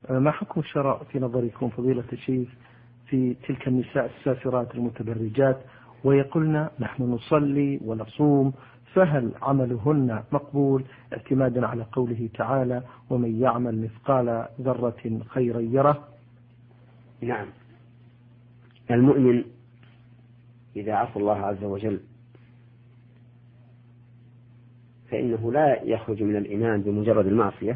ما حكم الشرع في نظركم فضيلة الشيخ في تلك النساء السافرات المتبرجات ويقولن نحن نصلي ونصوم، فهل عملهن مقبول اعتمادا على قوله تعالى ومن يعمل مثقال ذرة خيرا يره؟ نعم، المؤمن إذا عصى الله عز وجل فإنه لا يخرج من الإيمان بمجرد المعصية،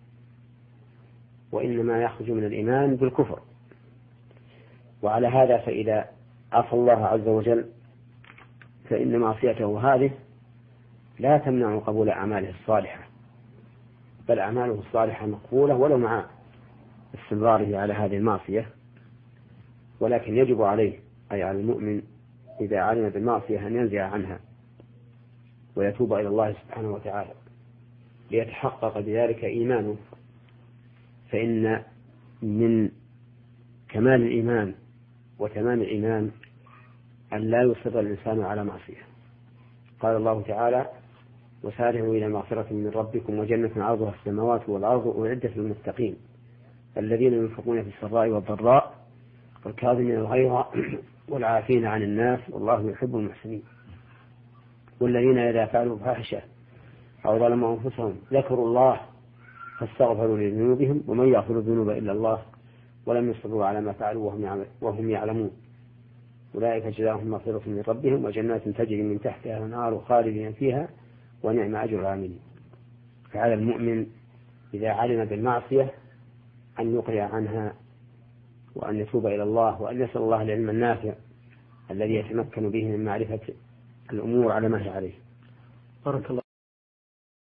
وإنما يخرج من الإيمان بالكفر. وعلى هذا فإذا عصى الله عز وجل فإن معصيته هذه لا تمنع قبول أعماله الصالحة، بل أعماله الصالحة مقبولة ولو مع استمراره على هذه المعصية. ولكن يجب عليه أي على المؤمن إذا علم بالمعصية أن ينزع عنها ويتوب إلى الله سبحانه وتعالى ليتحقق بذلك إيمانه، فإن من كمال الإيمان وتمام الإيمان أن لا يصر الإنسان على معصية. قال الله تعالى وسارعوا إلى مغفرة من ربكم وجنة عرضها السماوات والأرض أعدت للمتقين الذين ينفقون في السراء والضراء والكاظمين الغيظ والعافين عن الناس والله يحب المحسنين والذين إذا فعلوا فاحشة أو ظلموا أنفسهم ذكروا الله فاستغفروا لذنوبهم ومن يغفر الذنوب إلا الله ولم يصروا على ما فعلوا وهم يعلمون أولئك جزاهم مغفرة من ربهم وجنات تجري من تحتها الأنهار خالدين فيها ونعم أجر العاملين. فعلى المؤمن إذا علم بالمعصية أن يقلع عنها وأن يتوب إلى الله وأن يسأل الله العلم النافع الذي يتمكن به من معرفة الأمور على ما هي عليه. بارك الله